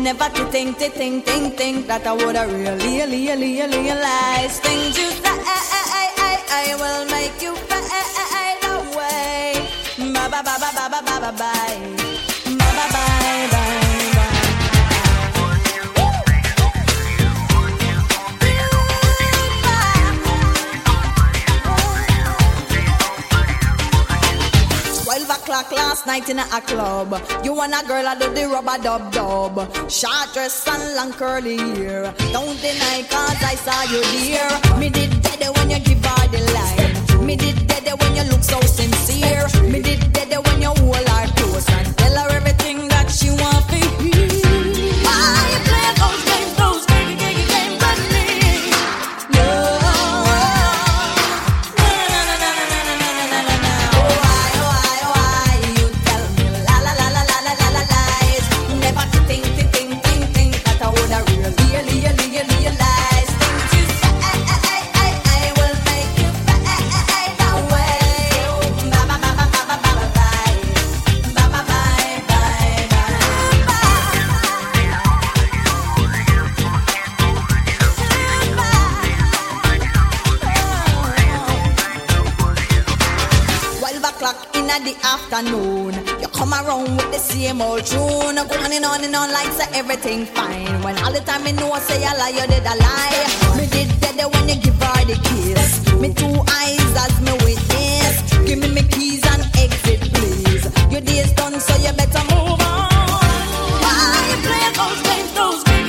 Never to think that I would have really realized things you say will make you fade away. Bye bye bye bye bye bye bye bye bye bye bye. O'clock last night in a club. You and a girl I do the rubber dub. Short dress and long curly hair. Don't deny cause I saw you there. Me did dead when you give her the line. Me did dead when you look so sincere. Me did dead when you hold her close and tell her everything that she want to hear. Why you play those games with me? No. The afternoon, you come around with the same old tune, go on and on like say everything fine. When all the time me know say a lie, you did a lie. Me did dead when you give her the kiss. Me two eyes as me witness. Give me keys and exit, please. Your day's done, so you better move on. Why you play those games with me?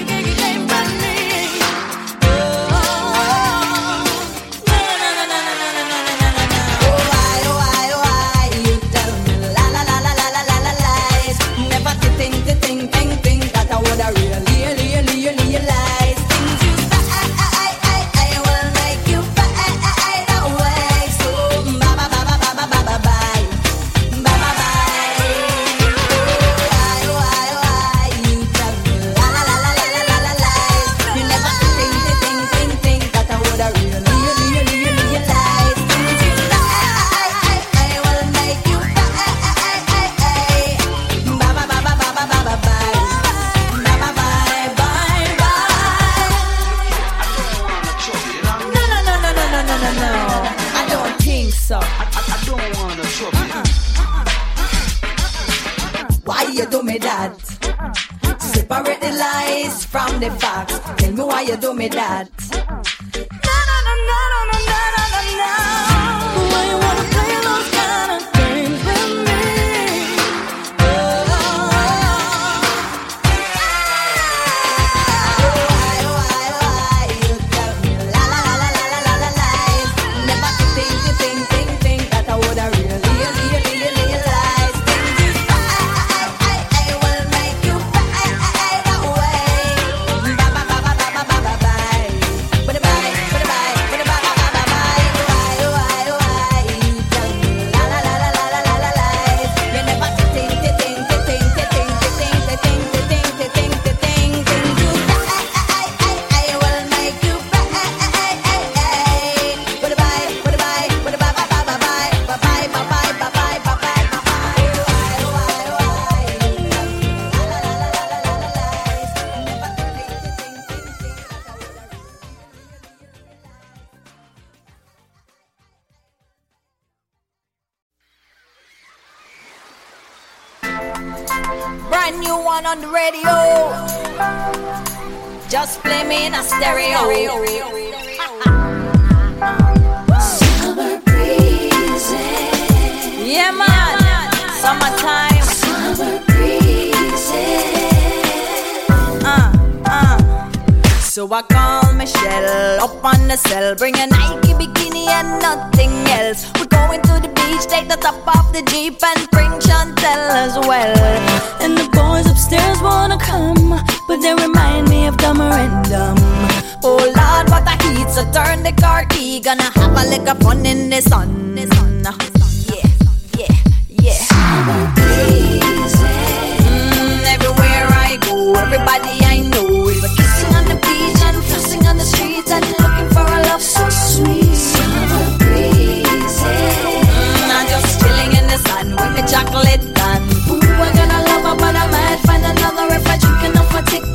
Separate the lies from the facts. Tell me why you do me that. No. Why you wanna play those kind of games with me? Why you tell me lies? Never think that I would have really realized. Brand new one on the radio. Just play me in a stereo. Summer breezes. Yeah, man. Summertime. Summer breezes. So I call Michelle up on the cell. Bring a Nike bikini and nothing else. We're going to the beach, take the top off the Jeep and bring Chantel as well. And the boys upstairs wanna come, but they remind me of Dumber and Dumb. Oh Lord, what a heat, so turn the car key. Gonna have a little fun in the sun. Yeah. Summer breezes. Everywhere I go, everybody I know is kissing on the beach and flossing on the streets and looking for a love so sweet. Summer breezes. I'm just chilling in the sun with the chocolate done. Ooh, I got a lover, but I might find another if I drink enough for tick.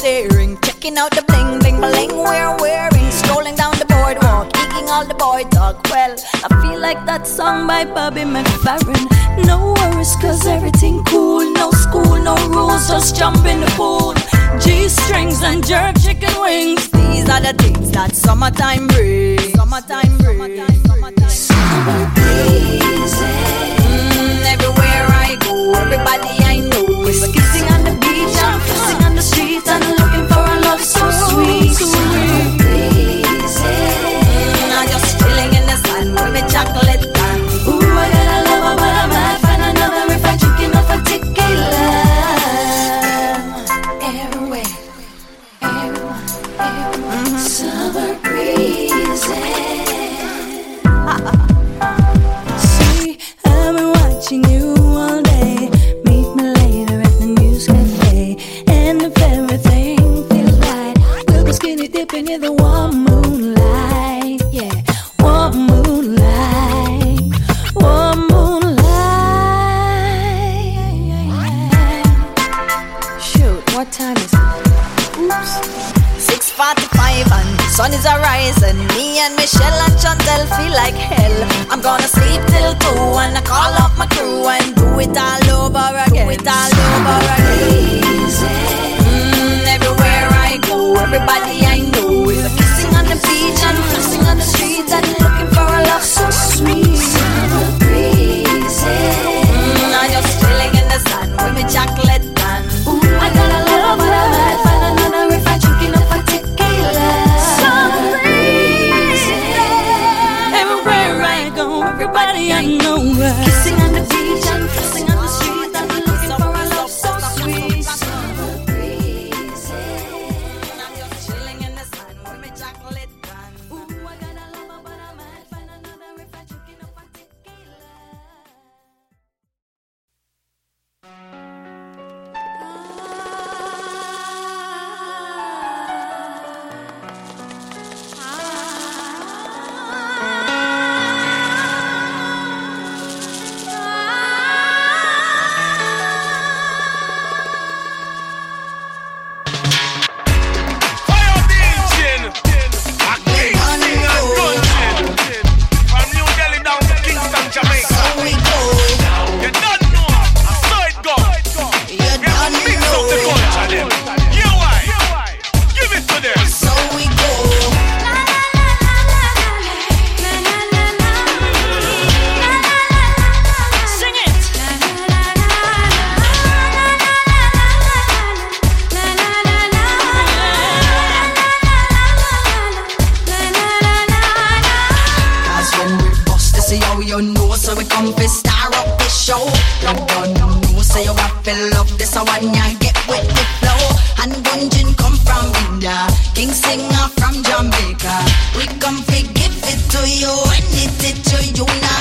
staring, checking out the bling bling bling we're wearing, strolling down the boardwalk, eating all the boy talk. Well, I feel like that song by Bobby McFerrin. No worries, cause everything cool. No school, no rules, just jump in the pool. G-strings and jerk chicken wings. These are the things that summertime brings. Summertime brings. Summer breeze. Everywhere I go, everybody I know is kissing on the beach and kissing on the streets and looking for a love so sweet. Summer breeze. I'm just chilling in the sun with my chocolate can. Ooh, I got a lover, but I might find another if I drink enough of tequila. Everywhere, everywhere, summer breeze. See, I've been watching you all day. Meet me later at the news cafe. And if everything feels right, we'll go skinny dipping in the warm moonlight. Yeah, warm moonlight, warm moonlight. Shoot, what time is it? Oops. 6:45 and sun is arising. Me and Michelle and Chantel feel like hell. I'm gonna sleep till 2 and I call up my crew and do it all over again. Do it all over again. Everywhere I go, everybody I know is kissing on the beach and kissing on the streets and looking for a love so sweet. Summer breeze. I'm just chilling in the sun with my chocolate can. Ooh, I got a love, but I might find another if I drink enough of tequila. Summer breeze. Everywhere I go, everybody I know kissing on the beach and kissing on the street and looking for a love so sweet. Summer breeze. I'm just chilling in the sun with my chocolate can. Ooh, I got a lover, but I might find another if I drink enough of tequila. King singer from Jamaica. We come to give it to you, and it to you now.